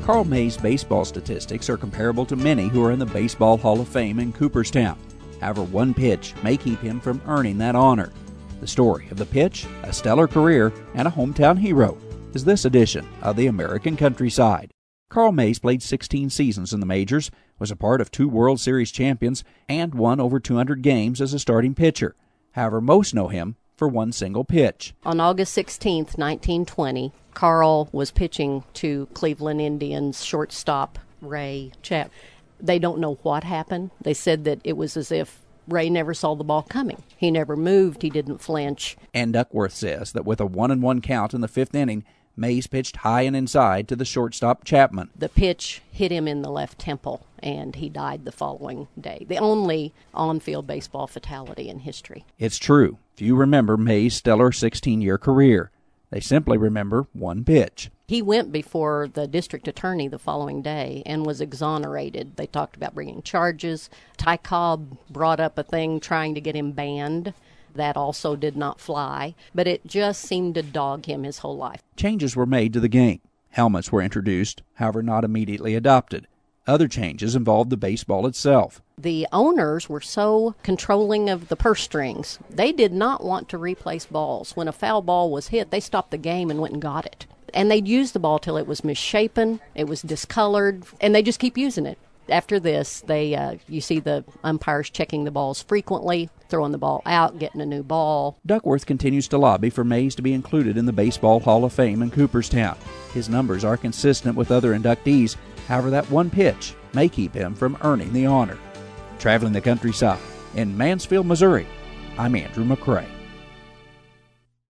Carl May's baseball statistics are comparable to many who are in the Baseball Hall of Fame in Cooperstown. However, one pitch may keep him from earning that honor. The story of the pitch, a stellar career, and a hometown hero is this edition of the American Countryside. Carl Mays played 16 seasons in the majors, was a part of 2 World Series champions, and won over 200 games as a starting pitcher. However, most know him for one single pitch. On August 16, 1920, Carl was pitching to Cleveland Indians shortstop Ray Chapman. They don't know what happened. They said that it was as if Ray never saw the ball coming. He never moved. He didn't flinch. And Duckworth says that with a 1-1 count in the 5th inning, Mays pitched high and inside to the shortstop Chapman. The pitch hit him in the left temple, and he died the following day. The only on-field baseball fatality in history. It's true. Few remember Mays' stellar 16-year career. They simply remember one pitch. He went before the district attorney the following day and was exonerated. They talked about bringing charges. Ty Cobb brought up a thing trying to get him banned. That also did not fly, but it just seemed to dog him his whole life. Changes were made to the game. Helmets were introduced, however not immediately adopted. Other changes involved the baseball itself. The owners were so controlling of the purse strings. They did not want to replace balls. When a foul ball was hit, they stopped the game and went and got it. And they'd use the ball till it was misshapen, it was discolored, and they just keep using it. After this, you see the umpires checking the balls frequently, throwing the ball out, getting a new ball. Duckworth continues to lobby for Mays to be included in the Baseball Hall of Fame in Cooperstown. His numbers are consistent with other inductees. However, that one pitch may keep him from earning the honor. Traveling the countryside in Mansfield, Missouri, I'm Andrew McCrae.